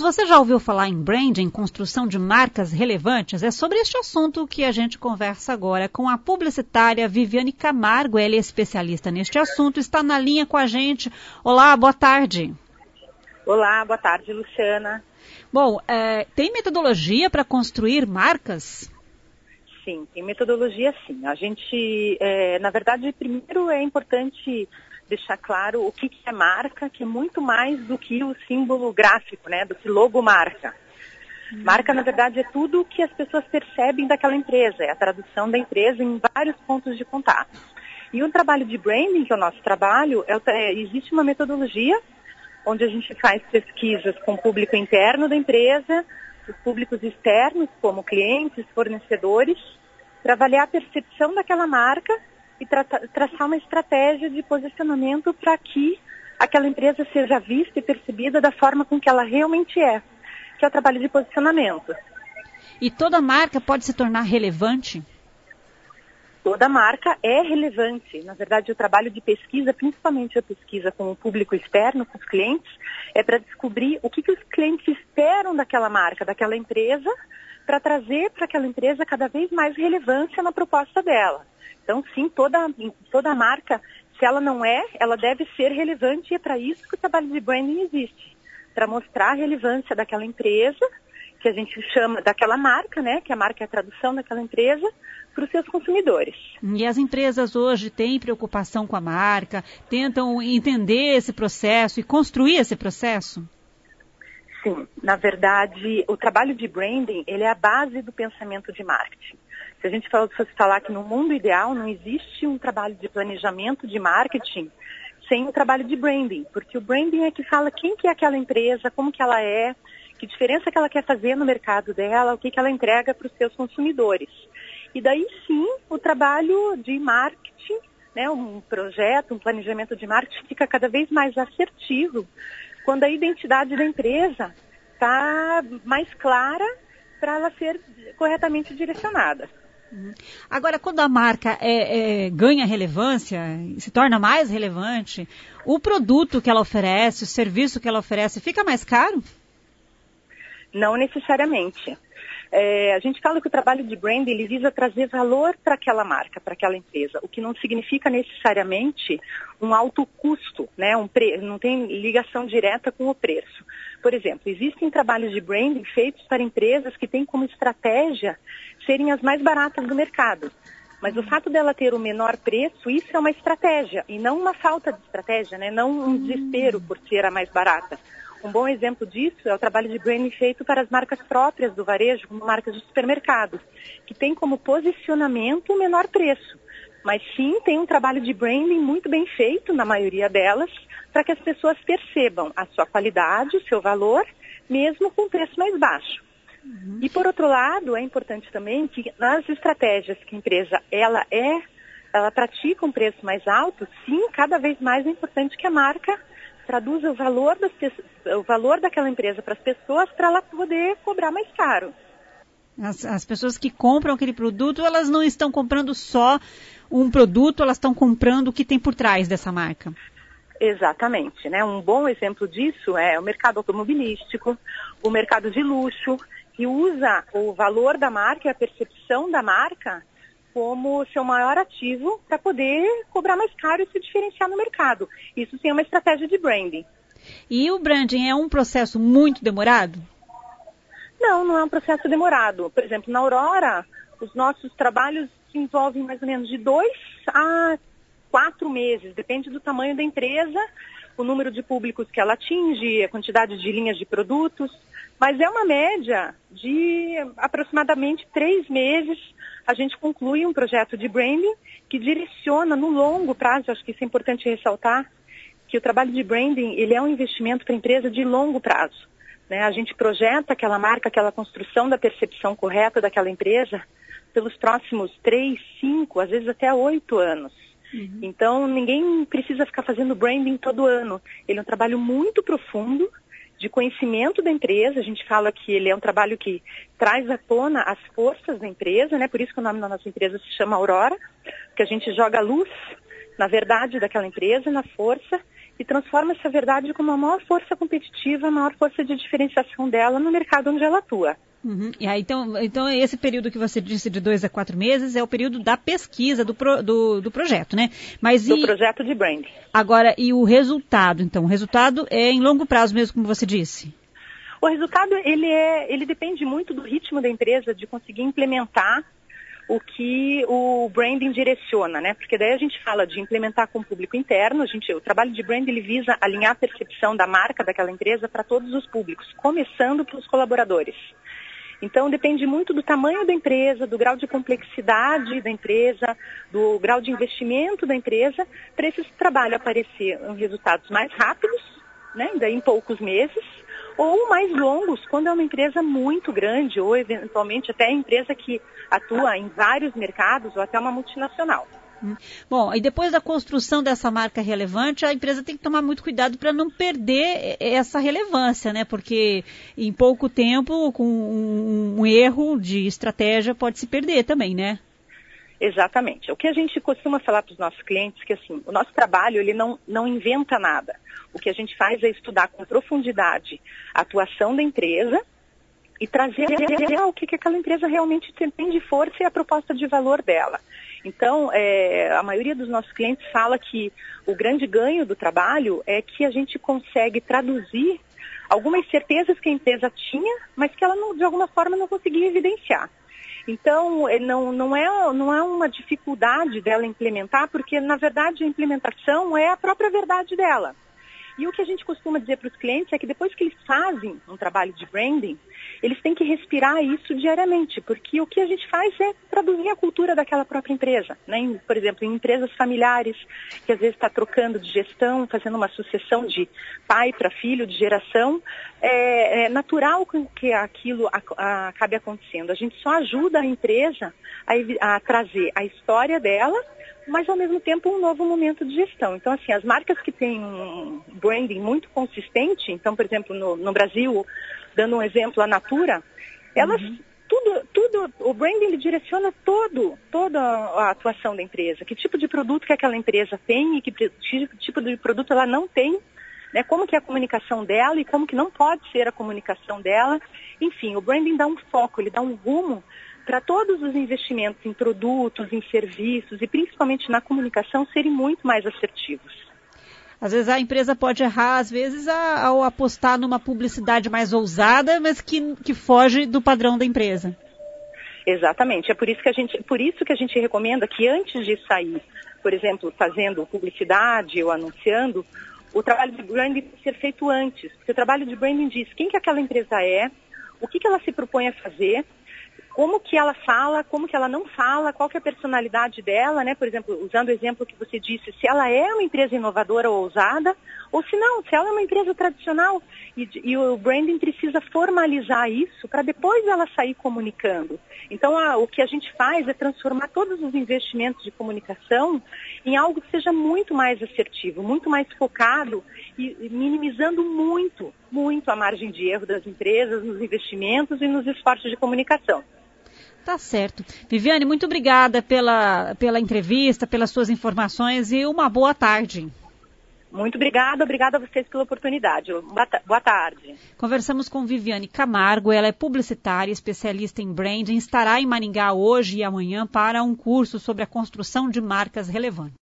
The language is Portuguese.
Você já ouviu falar em branding, construção de marcas relevantes? É sobre este assunto que a gente conversa agora com a publicitária Viviane Camargo. Ela é especialista neste assunto, está na linha com a gente. Olá, boa tarde. Olá, boa tarde, Luciana. Bom, tem metodologia para construir marcas? Sim, tem metodologia sim. A gente, na verdade, primeiro é importante deixar claro o que é marca, que é muito mais do que o símbolo gráfico, né, do que logomarca. Marca, na verdade, é tudo o que as pessoas percebem daquela empresa, é a tradução da empresa em vários pontos de contato. E o trabalho de branding, que é o nosso trabalho, existe uma metodologia onde a gente faz pesquisas com o público interno da empresa, os públicos externos, como clientes, fornecedores, para avaliar a percepção daquela marca e traçar uma estratégia de posicionamento para que aquela empresa seja vista e percebida da forma com que ela realmente é, que é o trabalho de posicionamento. E toda marca pode se tornar relevante? Toda marca é relevante. Na verdade, o trabalho de pesquisa, principalmente a pesquisa com o público externo, com os clientes, é para descobrir o que os clientes esperam daquela marca, daquela empresa, para trazer para aquela empresa cada vez mais relevância na proposta dela. Então, sim, toda marca, se ela não é, ela deve ser relevante e é para isso que o trabalho de branding existe. Para mostrar a relevância daquela empresa, que a gente chama daquela marca, né? Que a marca é a tradução daquela empresa, para os seus consumidores. E as empresas hoje têm preocupação com a marca, tentam entender esse processo e construir esse processo? Sim, na verdade, o trabalho de branding, ele é a base do pensamento de marketing. Se a gente fosse falar que no mundo ideal não existe um trabalho de planejamento de marketing sem o trabalho de branding, porque o branding é que fala quem que é aquela empresa, como que ela é, que diferença que ela quer fazer no mercado dela, o que ela entrega para os seus consumidores. E daí sim, o trabalho de marketing, né, um projeto, um planejamento de marketing fica cada vez mais assertivo quando a identidade da empresa está mais clara para ela ser corretamente direcionada. Agora, quando a marca ganha relevância, se torna mais relevante, o produto que ela oferece, o serviço que ela oferece, fica mais caro? Não necessariamente. A gente fala que o trabalho de branding ele visa trazer valor para aquela marca, para aquela empresa, o que não significa necessariamente um alto custo, né? Não tem ligação direta com o preço. Por exemplo, existem trabalhos de branding feitos para empresas que têm como estratégia serem as mais baratas do mercado. Mas o fato dela ter o menor preço, isso é uma estratégia e não uma falta de estratégia, né? Não um desespero por ser a mais barata. Um bom exemplo disso é o trabalho de branding feito para as marcas próprias do varejo, como marcas de supermercados, que tem como posicionamento o menor preço. Mas sim, tem um trabalho de branding muito bem feito, na maioria delas, para que as pessoas percebam a sua qualidade, o seu valor, mesmo com preço mais baixo. E por outro lado, é importante também que nas estratégias que a empresa ela pratica um preço mais alto, sim, cada vez mais é importante que a marca traduza o valor daquela empresa para as pessoas para ela poder cobrar mais caro. As pessoas que compram aquele produto, elas não estão comprando só um produto, elas estão comprando o que tem por trás dessa marca. Exatamente, né? Um bom exemplo disso é o mercado automobilístico, o mercado de luxo, que usa o valor da marca e a percepção da marca como seu maior ativo para poder cobrar mais caro e se diferenciar no mercado. Isso sim é uma estratégia de branding. E o branding é um processo muito demorado? Não é um processo demorado. Por exemplo, na Aurora, os nossos trabalhos se envolvem mais ou menos de 2 a 4 meses, depende do tamanho da empresa, o número de públicos que ela atinge, a quantidade de linhas de produtos, mas é uma média de aproximadamente 3 meses. A gente conclui um projeto de branding que direciona no longo prazo, acho que isso é importante ressaltar, que o trabalho de branding ele é um investimento para a empresa de longo prazo. Né? A gente projeta aquela marca, aquela construção da percepção correta daquela empresa pelos próximos 3, 5, às vezes até 8 anos. Então, ninguém precisa ficar fazendo branding todo ano. Ele é um trabalho muito profundo, de conhecimento da empresa. A gente fala que ele é um trabalho que traz à tona as forças da empresa, né? Por isso que o nome da nossa empresa se chama Aurora, que a gente joga luz na verdade daquela empresa, na força, e transforma essa verdade como a maior força competitiva, a maior força de diferenciação dela no mercado onde ela atua. Uhum. E aí, então, esse período que você disse de 2 a 4 meses é o período da pesquisa do projeto, né? Mas do projeto de branding. Agora, e o resultado? Então, o resultado é em longo prazo mesmo, como você disse? O resultado, ele depende muito do ritmo da empresa de conseguir implementar o que o branding direciona, né? Porque daí a gente fala de implementar com o público interno, o trabalho de branding ele visa alinhar a percepção da marca daquela empresa para todos os públicos, começando pelos colaboradores. Então, depende muito do tamanho da empresa, do grau de complexidade da empresa, do grau de investimento da empresa, para esse trabalho aparecer em resultados mais rápidos, né, daí em poucos meses, ou mais longos, quando é uma empresa muito grande, ou eventualmente até empresa que atua em vários mercados, ou até uma multinacional. Bom, e depois da construção dessa marca relevante, a empresa tem que tomar muito cuidado para não perder essa relevância, né? Porque em pouco tempo, com um erro de estratégia, pode se perder também, né? Exatamente. O que a gente costuma falar para os nossos clientes é que assim, o nosso trabalho ele não inventa nada. O que a gente faz é estudar com profundidade a atuação da empresa e trazer o que aquela empresa realmente tem de força e a proposta de valor dela. Então, a maioria dos nossos clientes fala que o grande ganho do trabalho é que a gente consegue traduzir algumas certezas que a empresa tinha, mas que ela, de alguma forma, não conseguia evidenciar. Então, não é uma dificuldade dela implementar, porque, na verdade, a implementação é a própria verdade dela. E o que a gente costuma dizer para os clientes é que depois que eles fazem um trabalho de branding, eles têm que respirar isso diariamente, porque o que a gente faz é traduzir a cultura daquela própria empresa, né? Por exemplo, em empresas familiares, que às vezes está trocando de gestão, fazendo uma sucessão de pai para filho, de geração, é natural que aquilo acabe acontecendo. A gente só ajuda a empresa a trazer a história dela, mas ao mesmo tempo um novo momento de gestão. Então, assim, as marcas que têm um branding muito consistente, então, por exemplo, no Brasil, dando um exemplo, a Natura, elas, o branding ele direciona toda a atuação da empresa. Que tipo de produto que aquela empresa tem e que tipo de produto ela não tem, né? Como que é a comunicação dela e como que não pode ser a comunicação dela. Enfim, o branding dá um foco, ele dá um rumo para todos os investimentos em produtos, em serviços e principalmente na comunicação serem muito mais assertivos. Às vezes a empresa pode errar, às vezes, ao apostar numa publicidade mais ousada, mas que foge do padrão da empresa. Exatamente. É por isso que a gente recomenda que antes de sair, por exemplo, fazendo publicidade ou anunciando, o trabalho de branding tem que ser feito antes. Porque o trabalho de branding diz quem que aquela empresa é, o que ela se propõe a fazer, como que ela fala, como que ela não fala, qual que é a personalidade dela, né? Por exemplo, usando o exemplo que você disse, se ela é uma empresa inovadora ou ousada, ou se não, se ela é uma empresa tradicional. E o branding precisa formalizar isso para depois ela sair comunicando. Então, o que a gente faz é transformar todos os investimentos de comunicação em algo que seja muito mais assertivo, muito mais focado e minimizando muito a margem de erro das empresas nos investimentos e nos esforços de comunicação. Tá certo. Viviane, muito obrigada pela entrevista, pelas suas informações e uma boa tarde. Muito obrigada a vocês pela oportunidade. Boa tarde. Conversamos com Viviane Camargo, ela é publicitária, especialista em branding, estará em Maringá hoje e amanhã para um curso sobre a construção de marcas relevantes.